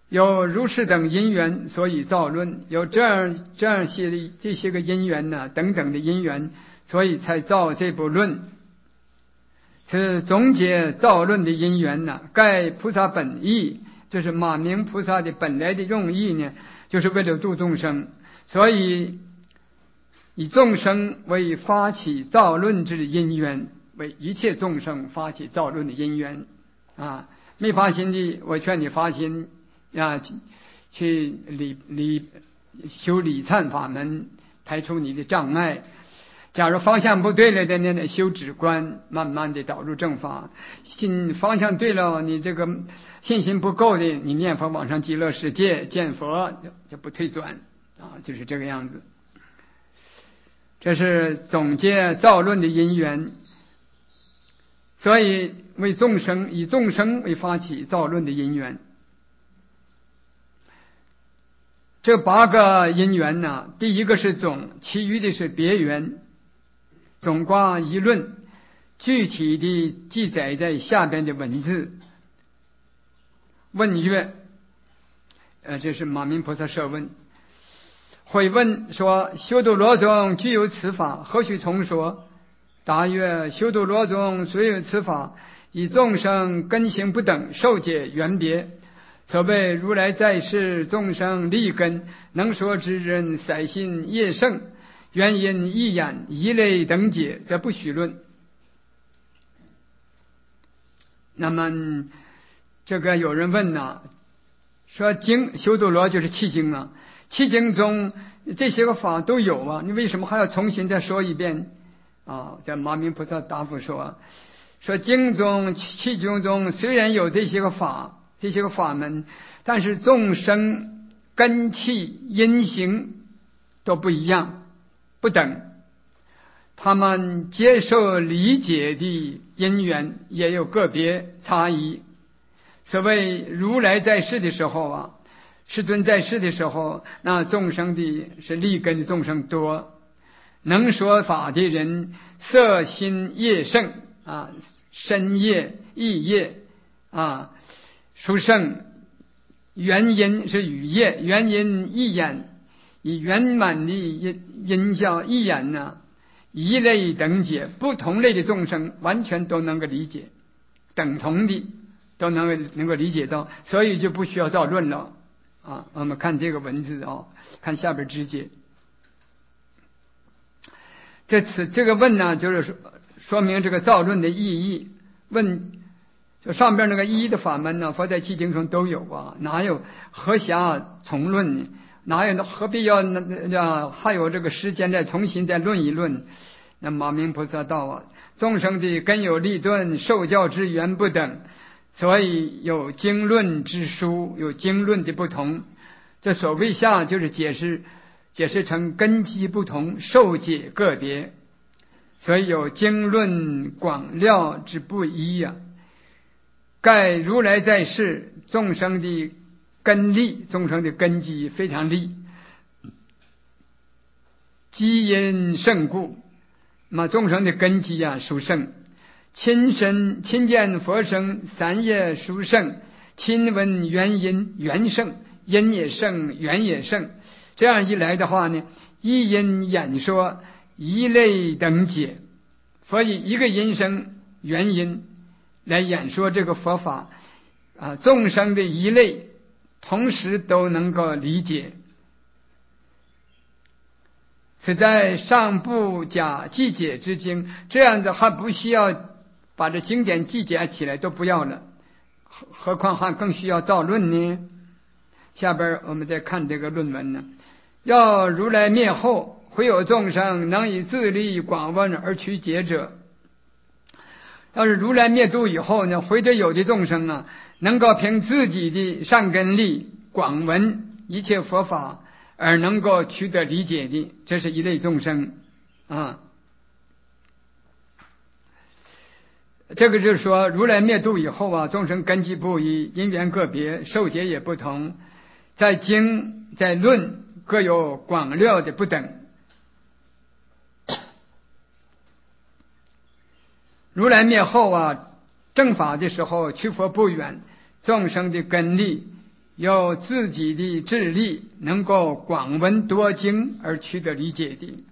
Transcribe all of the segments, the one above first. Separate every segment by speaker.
Speaker 1: 有如是等因缘，所以造论。有这样些这些个因缘呢，等等的因缘，所以才造这部论。是总结造论的因缘呢，盖菩萨本意，就是马明菩萨的本来的用意呢，就是为了度众生，所以以众生为发起造论之因缘，为一切众生发起造论的因缘啊。没发心的，我劝你发心啊，去修礼忏法门，排除你的障碍。假如方向不对了的呢，修止观，慢慢的导入正法。方向对了，你这个信心不够的，你念佛往上极乐世界见佛就不退转啊，就是这个样子。这是总结造论的因缘，所以为众生以众生为发起造论的因缘。这8个因缘呢，第一个是总，其余的是别缘。总括一论，具体的记载在下边的文字。问曰，这是马明菩萨设问，会问说：修度罗中具有此法，何须重说？答曰：修度罗中虽有此法，以众生根行不等，受解缘别。所谓如来在世，众生立根，能说之人，塞心业盛，原因一眼一类等解，则不许论。那么这个有人问呢，说经修度罗就是契经啊，契经中这些个法都有啊，你为什么还要重新再说一遍啊？在马明菩萨答复说经中契经中虽然有这些个法，这些个法门，但是众生根器因行都不一样，不等，他们接受理解的因缘也有个别差异。所谓如来在世的时候啊，世尊在世的时候，那众生的是立根的众生多，能说法的人色心业盛啊，身业意业啊，殊胜。原因是语业，原因一眼，以圆满的因教一眼呢，一类等解，不同类的众生完全都能够理解，等同的都能够理解到，所以就不需要造论了啊。我们看这个文字啊，看下边直接。这个问呢，就是说明这个造论的意义。问就上边那个一的法门呢，佛在契经中都有啊，哪有何暇重论呢？哪有何必要还有这个时间再重新再论一论？那马明菩萨道啊，众生的根有利钝，受教之缘不等，所以有经论之殊，有经论的不同。这所谓下就是解释成根基不同，受解个别，所以有经论广料之不一呀。盖如来在世，众生的根利，众生的根基非常利，基因胜故，那么众生的根基啊殊胜。亲见佛生，三业殊胜，亲闻原因缘胜，因也胜，缘也胜。这样一来的话呢，一因演说，一类等解，所以一个因生原因来演说这个佛法啊，众生的一类同时都能够理解。此在上部假记解之经，这样子还不需要把这经典记解起来，都不要了，何况还更需要造论呢？下边我们再看这个论文呢。要如来灭后，会有众生能以自力广闻而取解者。要是如来灭度以后呢，或者有的众生啊，能够凭自己的善根力广闻一切佛法而能够取得理解的，这是一类众生啊。这个就是说，如来灭度以后啊，众生根基不一，因缘个别，受解也不同，在经在论各有广料的不等。如来灭后啊，正法的时候，去佛不远，众生的根力有自己的智力，能够广闻多经而取得理解的。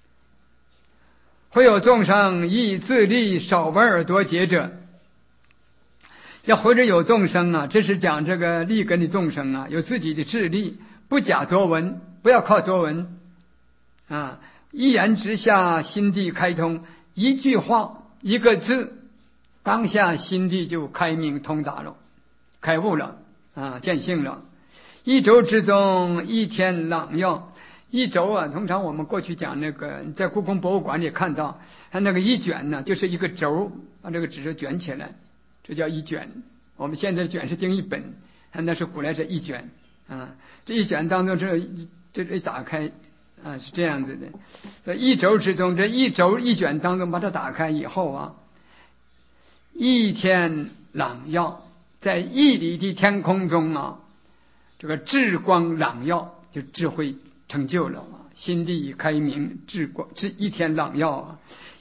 Speaker 1: 会有众生以自力少闻而多解者，要或者有众生啊，这是讲这个利根的众生啊，有自己的智力，不假多闻，不要靠多闻啊，一言之下心地开通，一句话一个字，当下心地就开明通达了，开悟了啊，见性了。一轴之中，一天朗耀。一轴啊，通常我们过去讲那个，在故宫博物馆里看到，它那个一卷呢，就是一个轴，把这个纸卷起来，这叫一卷。我们现在的卷是订一本，那是古来是一卷啊。这一卷当中这一打开啊，是这样子的。在一轴之中，这一轴一卷当中把它打开以后啊，一天朗耀，在一里的天空中啊，这个智光朗耀，就智慧成就了啊，心地开明，智光一天朗耀啊。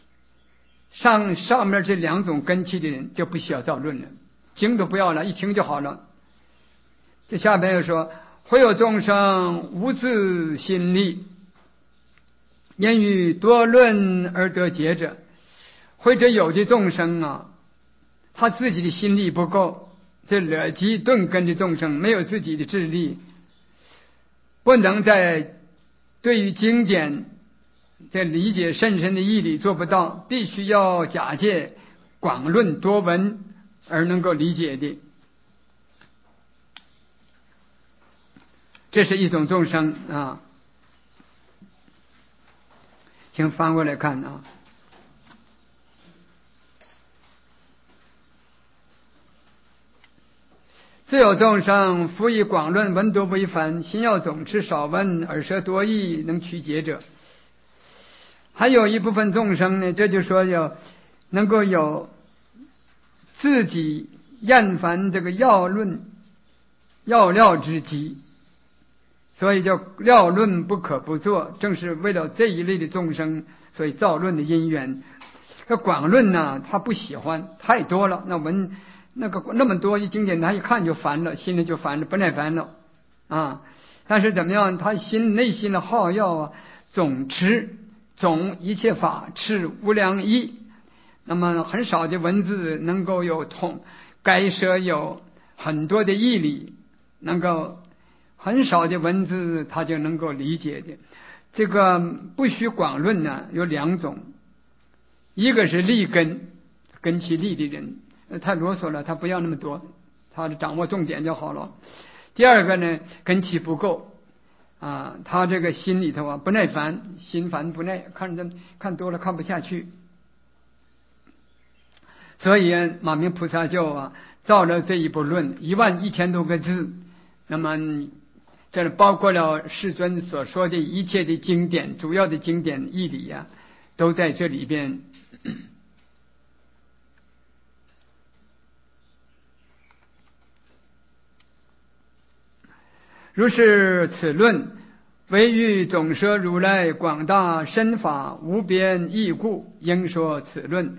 Speaker 1: 上面这两种根器的人就不需要造论了，经都不要了，一听就好了。这下边又说，会有众生无自心力，因于多论而得解者，或者有的众生啊，他自己的心力不够，这惹极顿根的众生没有自己的智力，不能在对于经典的理解深深的义理做不到，必须要假借广论多闻而能够理解的。这是一种众生啊，请翻过来看啊。自有众生，夫以广论闻多为烦，心要总持少闻，耳舌多议，能取解者。还有一部分众生呢，这就说能够有自己厌烦这个要论要料之机，所以叫料论不可不做，正是为了这一类的众生，所以造论的因缘。这广论呢，他不喜欢太多了，那么多一经典，他一看就烦了，心里就烦了，不耐烦了啊。但是怎么样，他内心的好要啊，总一切法持无量义，那么很少的文字能够有该舍有很多的义理，能够很少的文字他就能够理解的。这个不须广论呢，有两种，一个是立根其立的人，太啰嗦了，他不要那么多，他掌握重点就好了。第二个呢，根气不够啊，他这个心里头啊不耐烦，心烦不耐，看多了看不下去。所以马明菩萨就造了这一部论，11000多个字，那么这包括了世尊所说的一切的经典，主要的经典义理啊，都在这里边。如是此论，唯欲总摄如来广大身法无边义故，应说此论。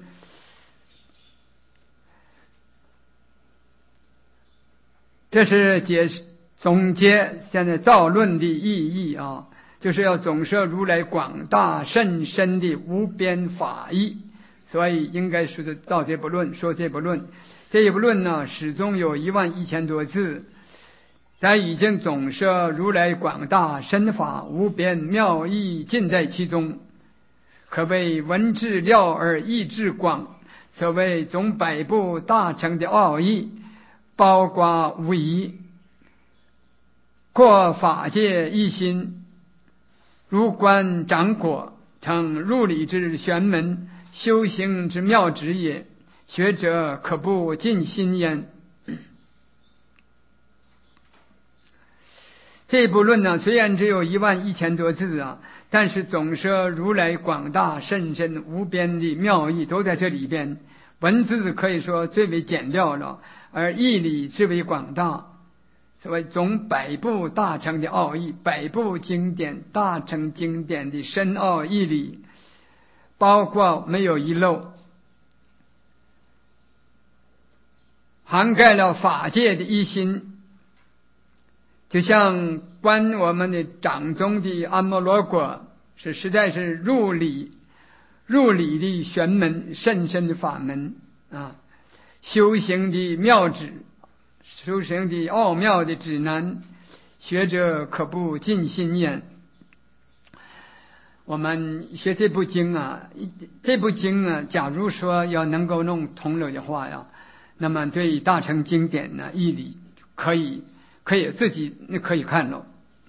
Speaker 1: 这是总结现在造论的意义啊，就是要总摄如来广大甚深的无边法义，所以应该是造这部论，说这部论。这一部论呢，始终有11000多字，咱已经总摄如来广大身法无边妙义尽在其中，可谓文质料而义质广，所谓总百部大成的奥义，包括无疑，扩法界一心，如观掌果，成入理之玄门，修行之妙旨也，学者可不尽心焉。这部论呢，虽然只有11000多字啊，但是总摄如来广大甚深无边的妙义都在这里边，文字可以说最为简料了，而义理之为广大，所谓总百部大成的奥义，百部经典大成经典的深奥义理，包括没有遗漏，涵盖了法界的一心， 就像观我们的掌中的阿摩罗果，实在是入理的玄门，甚深的法门啊，修行的妙旨，修行的奥妙的指南，学者可不尽心焉。我们学这部经啊，假如说要能够弄通了的话呀，那么对大乘经典呢义理可以自己可以看了。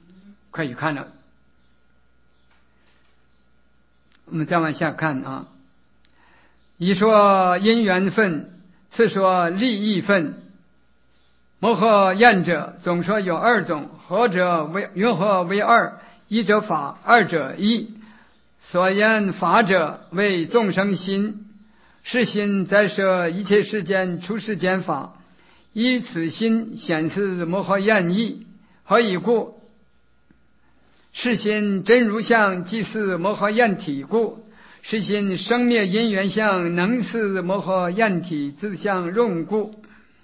Speaker 1: 我们再往下看啊，一说因缘分，次说利益分。摩诃厌者总说有二种，云何为二？一者法，二者义。所言法者为众生心，是心在摄一切世间出世间法，依此心显示摩诃厌义。何以故？是心真如相，即是摩诃厌体故。是心生灭因缘相，能是摩诃厌体自相用故。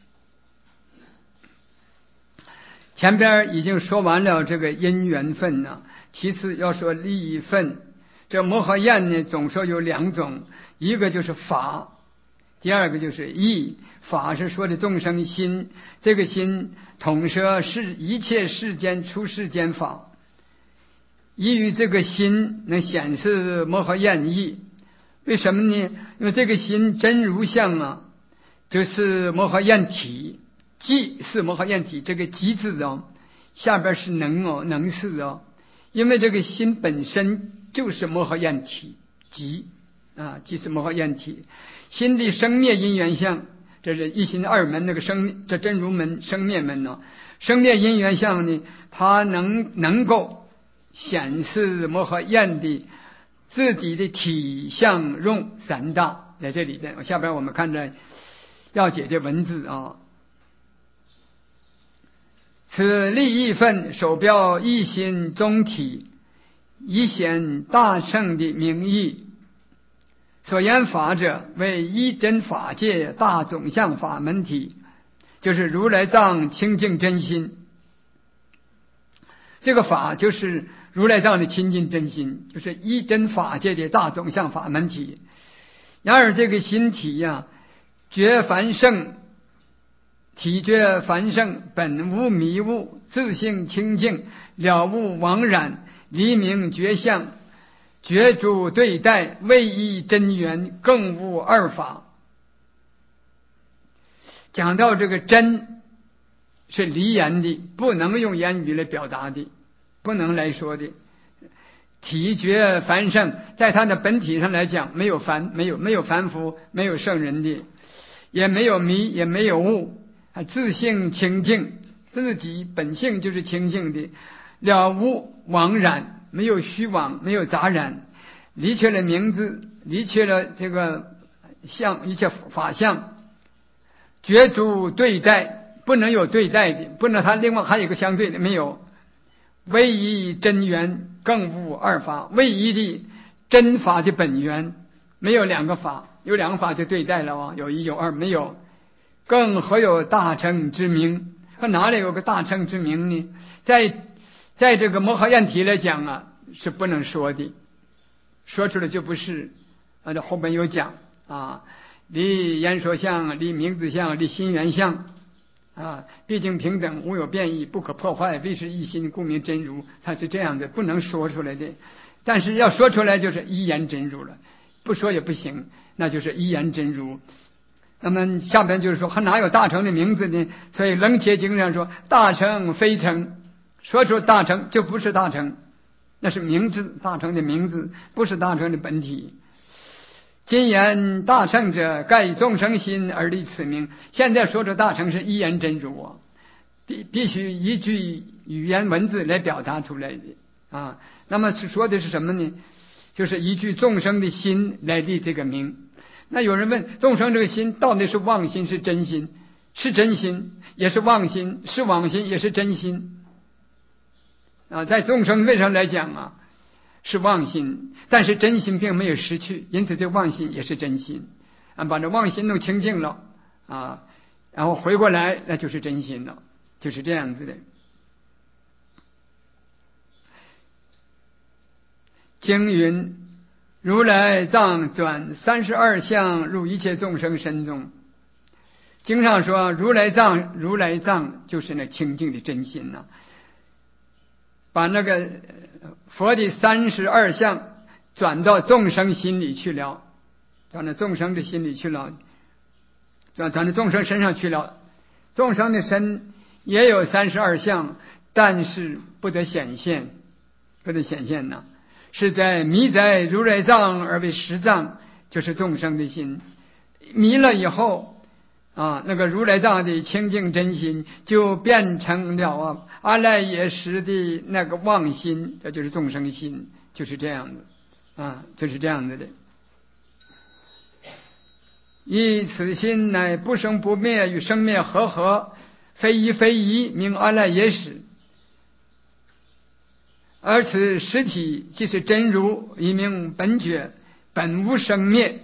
Speaker 1: 前边已经说完了这个因缘分呢，其次要说利益分。这摩诃厌呢，总说有两种，一个就是法，第二个就是义。法是说的众生心，这个心统摄是一切世间出世间法，依于这个心能显示摩诃厌义。为什么呢？因为这个心真如相啊，就是摩诃厌体，即是摩诃厌体，这个即字哦，下边是能哦，能是哦，因为这个心本身就是摩诃厌体，即是摩诃厌体。心的生灭因缘相，这是一心二门那个这真如门生灭门呢。生灭因缘相呢，它能够显示摩诃厌的自己的体相用三大，在这里边。下边我们看着要解的文字啊。此利益分首标一心中体，以显大乘的名义。所言法者为一真法界大总相法门体，就是如来藏清净真心。这个法就是如来藏的清净真心，就是一真法界的大总相法门体。然而这个心体呀，觉凡圣，体觉凡圣，本无迷雾，自性清净，了悟妄染，离明觉相，觉诸对待，为一真缘，更无二法。讲到这个真是离言的，不能用言语来表达的，不能来说的。体觉凡圣，在它的本体上来讲，没有凡夫，没有圣人的，也没有迷，也没有悟，自性清净，自己本性就是清净的，了无妄染，没有虚妄，没有杂染，离却了名字，离却了这个相，一切法相，觉诸对待，不能有对待的，不能它另外还有一个相对的，没有。唯一真源，更无二法，唯一的真法的本源，没有两个法，有两个法就对待了啊，有一有二，没有。更何有大乘之名？他哪里有个大乘之名呢？在这个摩诃厌体来讲啊，是不能说的，说出来就不是。这后面有讲啊，离言说相，离名字相，离心缘相啊，毕竟平等，无有变异，不可破坏，唯是一心，故名真如。它是这样的，不能说出来的。但是要说出来，就是一言真如了，不说也不行，那就是一言真如。那么下边就是说，还哪有大乘的名字呢？所以楞伽经上说，大乘非乘，说出大乘就不是大乘，那是名字，大乘的名字，不是大乘的本体。今言大乘者，盖以众生心而立此名。现在说出大乘是一言真如啊，必须一句语言文字来表达出来的啊。那么说的是什么呢？就是一句众生的心来立这个名。那有人问，众生这个心到底是妄心是真心？是真心也是妄心，是妄心也是真心啊。在众生位上来讲啊，是妄心，但是真心并没有失去，因此这妄心也是真心啊。把这妄心弄清净了啊，然后回过来，那就是真心了，就是这样子的。 经云：如来藏转32相入一切众生身中。经上说如来藏就是那清净的真心呐，把那个佛的32相转到众生心里去了，转到众生的心里去了，转到众生身上去了。众生的身也有32相，但是不得显现呐，是在迷在如来藏而为实藏，就是众生的心迷了以后那个如来藏的清净真心就变成了阿赖耶识的那个妄心，这就是众生心，就是这样的就是这样子的。以此心乃不生不灭，与生灭和合，非一非一，名阿赖耶识。而此实体即是真如，一名本觉，本无生灭。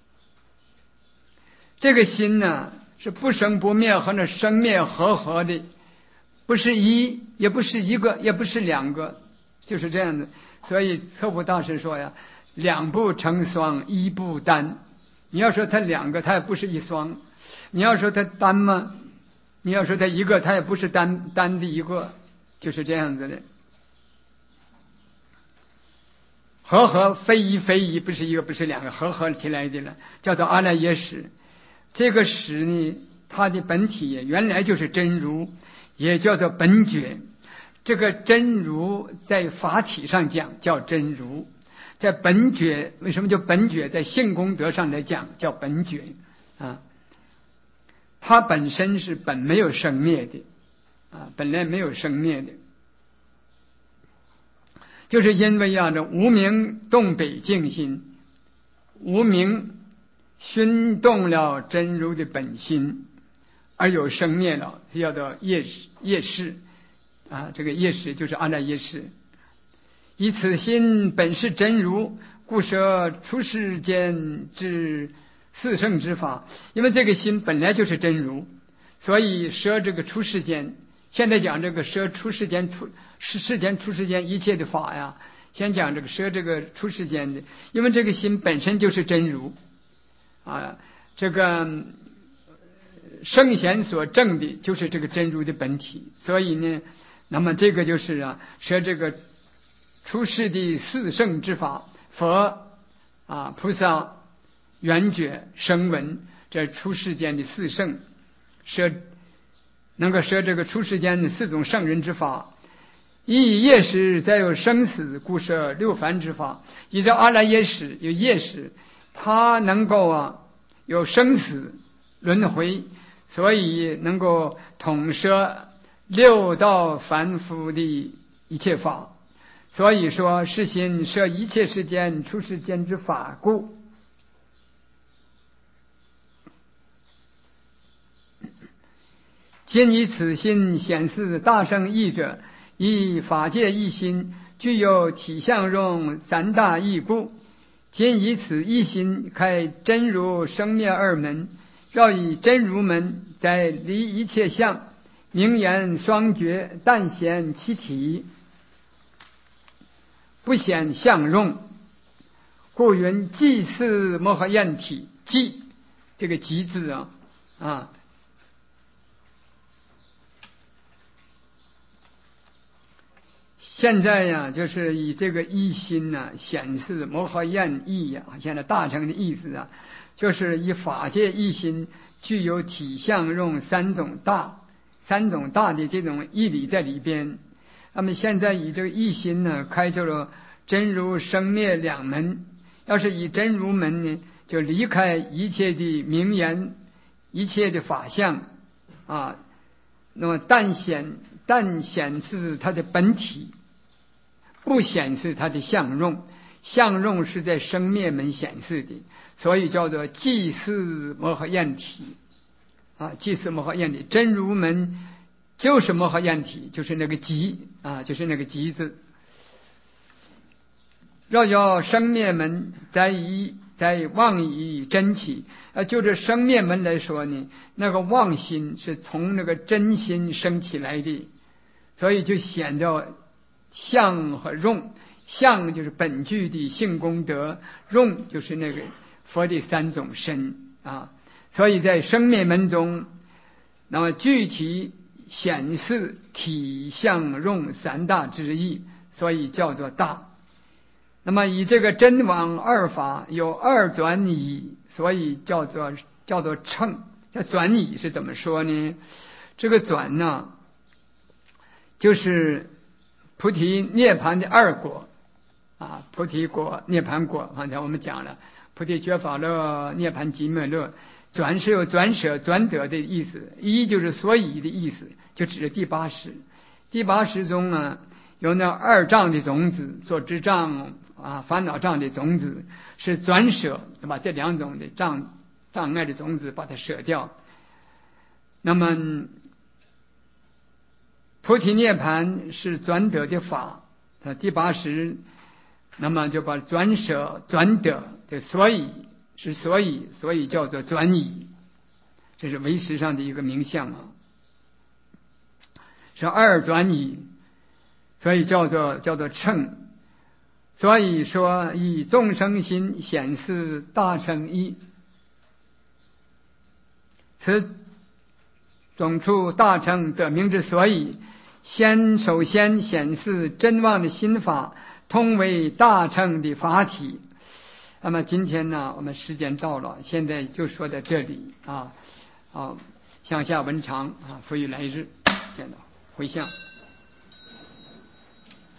Speaker 1: 这个心呢，是不生不灭和那生灭和合的，不是一，也不是一个，也不是两个，就是这样的。所以测不大师说呀，两不成双，一不单。你要说它两个，它也不是一双；你要说它单嘛，你要说它一个，它也不是单的一个，就是这样子的。和合非一非一，不是一个不是两个，和合起来的了，叫做阿赖耶识。这个识呢，它的本体原来就是真如，也叫做本觉。这个真如在法体上讲叫真如，在本觉，为什么叫本觉？在性功德上来讲叫本觉它本身是本没有生灭的本来没有生灭的，就是因为这无明动北净心，无明熏动了真如的本心，而有生灭了，叫做业识这个业识就是阿赖耶识。以此心本是真如，故舍出世间之四圣之法。因为这个心本来就是真如，所以舍这个出世间。现在讲这个舍出世间出世间一切的法呀，先讲这个舍这个出世间的，因为这个心本身就是真如这个圣贤所证的就是这个真如的本体，所以呢，那么这个就是舍这个出世的四圣之法，佛菩萨、圆觉、声闻，这出世间的四圣，能够舍这个出世间的四种圣人之法。以业识再有生死，故舍六凡之法。依照阿赖耶识有业识，它能够有生死轮回，所以能够统摄六道凡夫的一切法。所以说是心摄一切世间出世间之法故。今以此心显示大圣义者，以法界一心具有体相用三大义故。今以此一心开真如生灭二门，绕以真如门，在离一切相，名言双觉，但显其体，不显相用，故云即是摩诃焰体。即这个即字现在就是以这个一心显示摩诃焰意现在大乘的意思就是以法界一心具有体相用三种大的这种义理在里边。那么现在以这个一心开出了真如生灭两门。要是以真如门呢，就离开一切的名言，一切的法相那么但显示它的本体，不显示它的相用。相用是在生灭门显示的，所以叫做即是摩诃焰体即是摩诃焰体。真如门就是摩诃焰体，就是那个即就是那个即字。若要生灭门，在妄以真起就这生灭门来说呢，那个妄心是从那个真心生起来的，所以就显得相和用相就是本具的性功德，用就是那个佛的三种身啊。所以在生灭门中，那么具体显示体相用三大之意，所以叫做大。那么以这个真妄二法有二转已，所以叫做称。这转已是怎么说呢？这个转呢，就是菩提涅槃的二果啊，菩提果、涅槃果。刚才我们讲了，菩提觉法乐、涅槃寂灭乐。转是有转舍、转得的意思，一就是所以的意思，就指着第八识。第八识中呢，有那二障的种子，所知障啊、烦恼障的种子是转舍，把这两种的障碍的种子把它舍掉。那么菩提涅槃是转得的法，第八识，那么就把转舍、转得的所以是所以叫做转已，这是唯识上的一个名相啊，是二转已，所以叫做称。所以说以众生心显示大乘义，此总处大乘得名之所以。首先显示真妄的心法，通为大乘的法体。那么今天呢，我们时间到了，现在就说到这里啊。好，向下文长啊，复于来日，见到回向。